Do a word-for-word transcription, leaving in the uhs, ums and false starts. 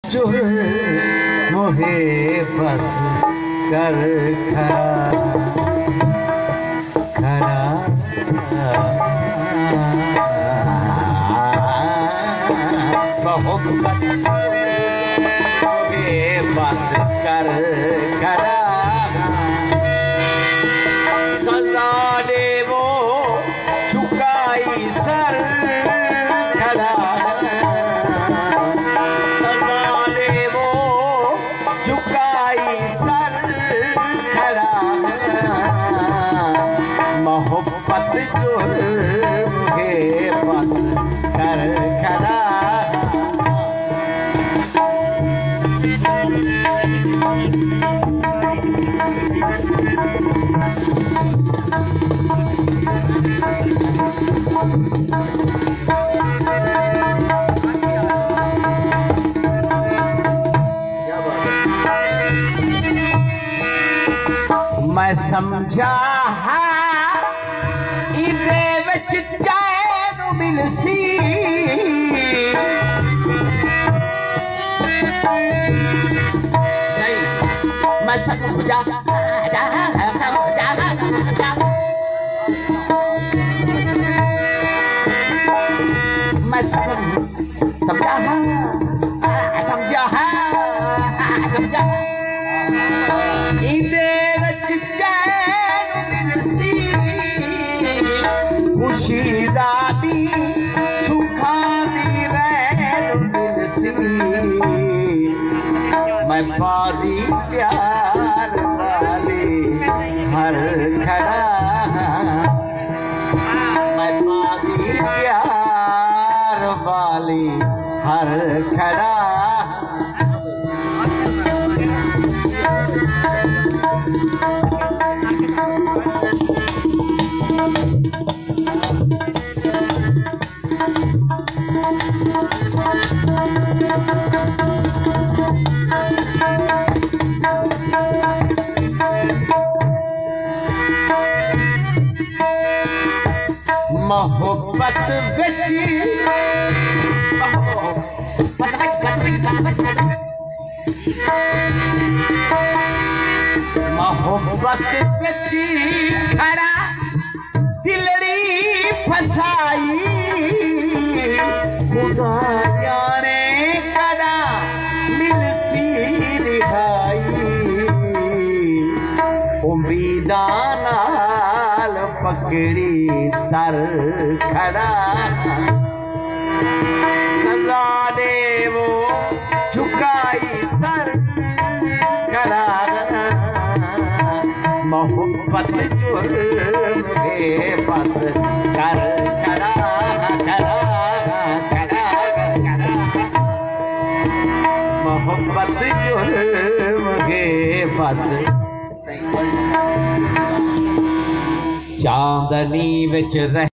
मोहे बस कर खरा खरा मोहब्बत मोहे बस कर खरा सजा दे वो झुकाई सर खड़ा सजा दे वो झुकाई सर खड़ा मोहब्बत जो मुझे बस कर खड़ा मैं समझा इदे विच चैन मिलसी मैं समझा मैं समझा समझा समझा इदे विच चैन मिलसी खुशी दा दी सुखा दी रैन मिलसी मैं बाजी प्यार वाली हर खड़ा मैं बाजी प्यार वाली हर खड़ा मोहब्बत विच मोहब्बत विच खड़ा दिलड़ी फसाई खुदा जाने कदा मिलसी रिहाई उम्मीदां नाल पकड़ी तर खड़ा सजा दे वो झुकाई सर खड़ा मोहब्बत जो मुझे बस कर खड़ा खड़ा खड़ा खड़ा मोहब्बत जो मुझे बस चांदनी विच रह